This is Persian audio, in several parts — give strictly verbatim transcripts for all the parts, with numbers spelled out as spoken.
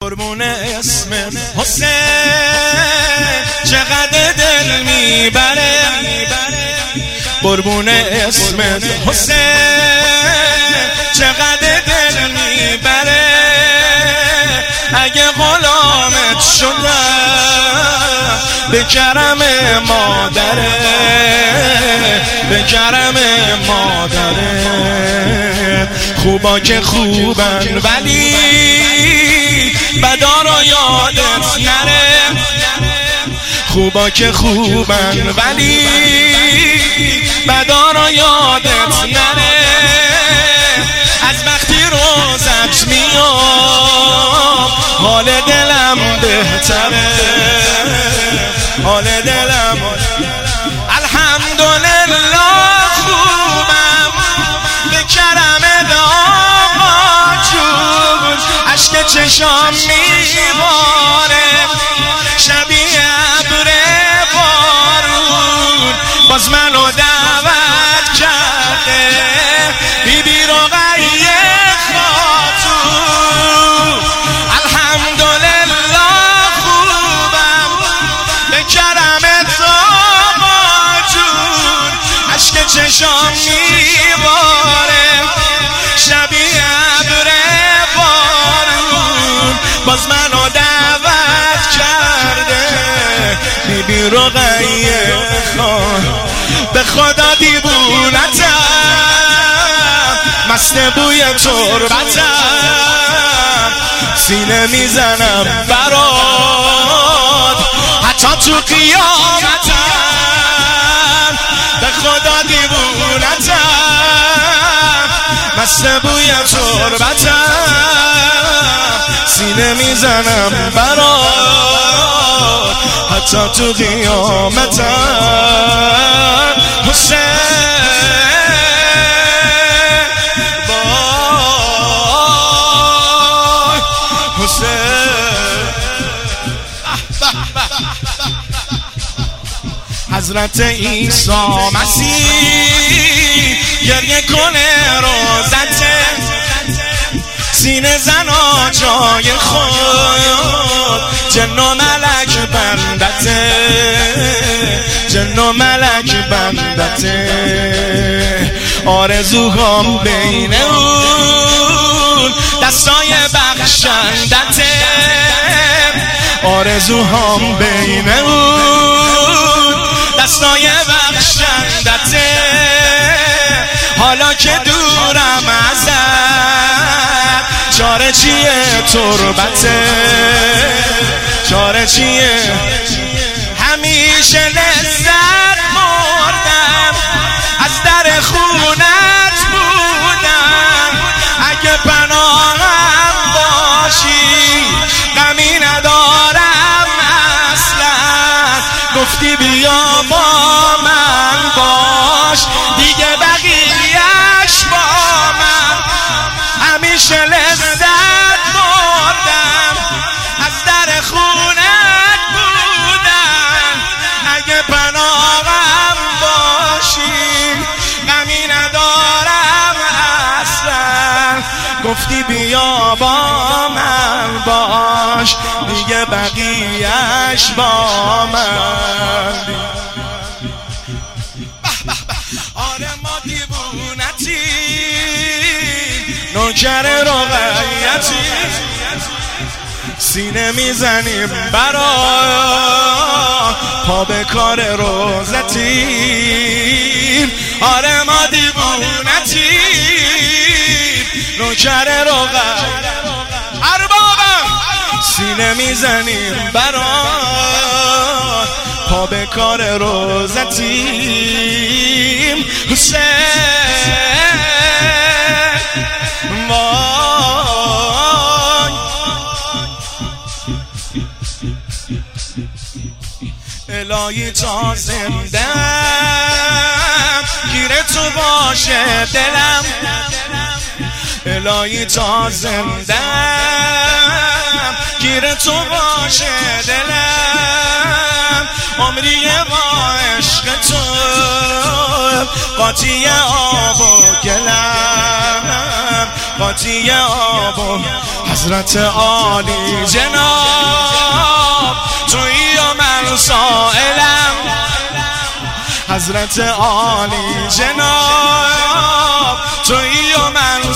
قربون اسم حسین چقدر دل میبره، قربون اسم حسین چقدر دل میبره. اگه غلامت شدم به کرم مادره، به کرم مادره. خوبا که خوبن ولی بدا رو یادت نره، خوبا که خوبن ولی بدا رو یادت نره. از وقتی روزت میام حال دلم بهتره، حال دلم الحمدلله خوبم به کرم آقا جون. عشق چشام میباره شبیه ابر بارون، باز منو دعوت کرده بی بی رقیه خاتون. الحمدلله خوبم به کرم آقا جون. عشق چشام میباره شبیه ابر بارون، باز منو دعوت کرده بی بی رقیه خان. به خدا دیوونتم مست بوی تربتم، سینه میزنم برات حتی تو قیامتم. به خدا دیوونتم مست بوی تربتم، سینه میزنم برات حتی تو قیامتم. حسین وای حسین حضرت عیسی مسیح گریه کنه روزته، سینه زنا جای خود جن و ملک بندته، جن و ملک بندته. آرزوهام بین اون دستای بخشندته، آرزوهام بین اون دستای بخشندته. حالا که دورم ازت چاره چیه تربته، چاره چیه. همیشه لذت مردم از در خونت بودم، اگه پناهم باشی غمی ندارم اصلا. گفتی بیا با من باش دیگه بقیه‌اش با من. همیشه لذت بردم از در خونت بودم، اگه پناهم باشی غمی ندارم اصلا. گفتی بیا با من باش دیگه بقیه‌اش با من. آره ما دیوونتی نوکر رقیتی، سینه میزنیم برا پا به کار روزتیم. آره ما دیوونتی نوکر رقیتی، اربابم سینه میزنیم برا پا به کار روزتیم. حسین وای الهی تا زندم گیره تو باشه دلم، الهی تا زندم گیره تو باشه دلم. عمری با عشق تو قاطی آب و گلم، قاطی آب و حضرت عالی جناب حضرت عالی جناب تویی و من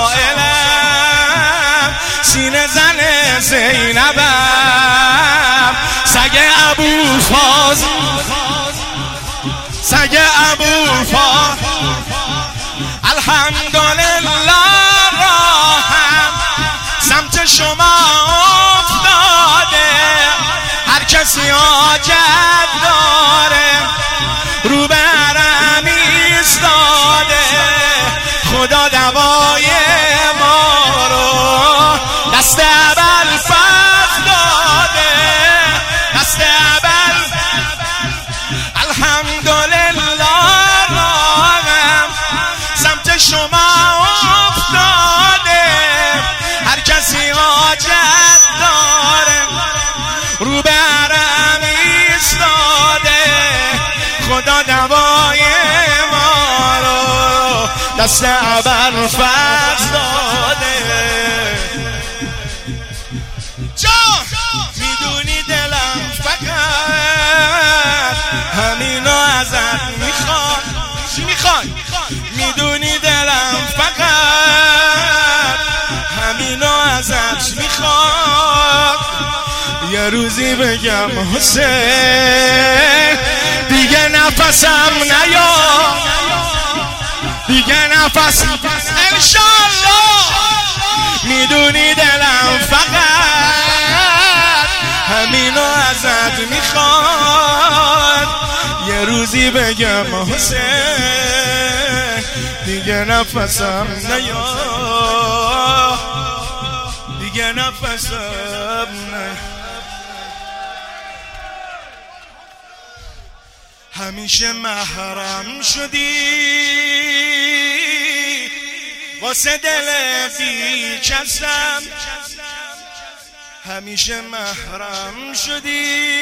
سائلم، سینه زن زینبم، سگ ابوالفضل سگ ابوالفضل. الحمدلله راهم سمت شما افتاده، هر کسی حاجت داره رو به حرم ایستاده. خدا دوای ما رو دست ابوالفضل داده، دست ابوالفضل. الحمدلله راهم سمت شما افتاده، هر کسی حاجت داره رو به حرم ایستاده. خدا دوای ما رو دست ابوالفضل داده. جان میدونی دلم فقط همینو ازت میخواد. چی میخوای؟ میدونی دلم فقط همینو ازت میخواد. یه روزی بگم حسین دیگه نفسم نیاد، دیگه نفس انشالله. میدونی دلم فقط همینو ازت میخواد. یه روزی بگم حسین دیگه نفسم نیاد، دیگه نفسم نیاد. همیشه محرم شدی واسه دل بی کسم، همیشه محرم شدی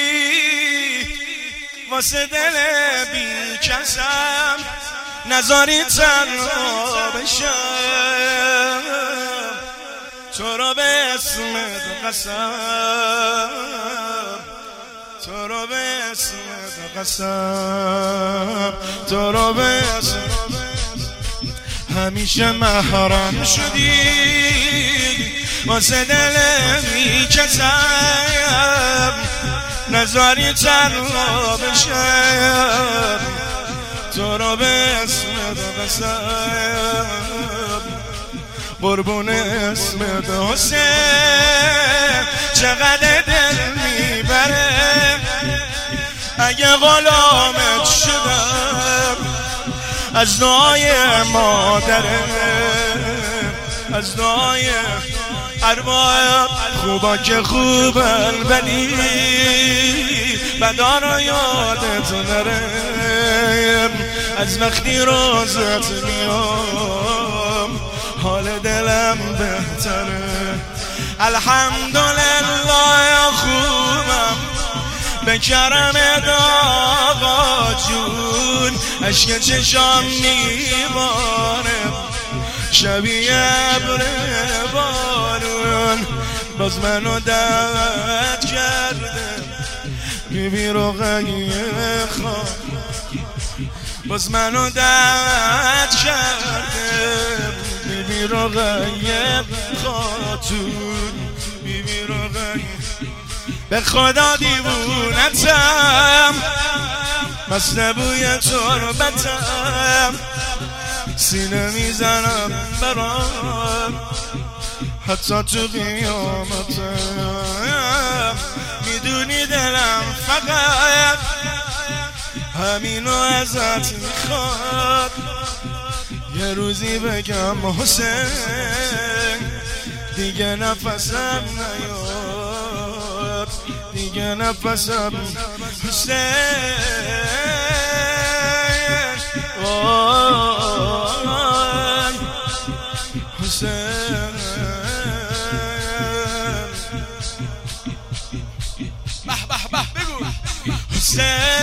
واسه دل بی کسم. نذاری تنها بشم تو را به اسمت قسم، تو را به اسمت قسم، تو را به اسمت. همیشه محرم شدی واسه دل میکشم، نذاری تنها بشم تو را به اسمت قسم. قربون اسمت حسین چقدر دل میبره، اگه غلامت شدم از دعای مادرم، از دعای ارواح. خوبا که خوبن ولی بدا را یادت نرم، از وقتی روزت میام حال دلم بهتره. الحمدلله خوبم به کرمت آقا جون، عشق چشام میباره شبیه ابر بارون. باز منو دعوت کرده بیبی رقیه خواه، باز منو دعوت کرده بیبی رقیه خاتون، بیبی رقیه. به خدا دیوونتم مست بوی تربتم، سینه میزنم برام حتی تو قیامتم. میدونی دلم فقط همینو ازت میخواد. یه روزی بگم حسین دیگه نفسم نیاد، دیگه نفسم حسین. حسین به به به بگو حسین.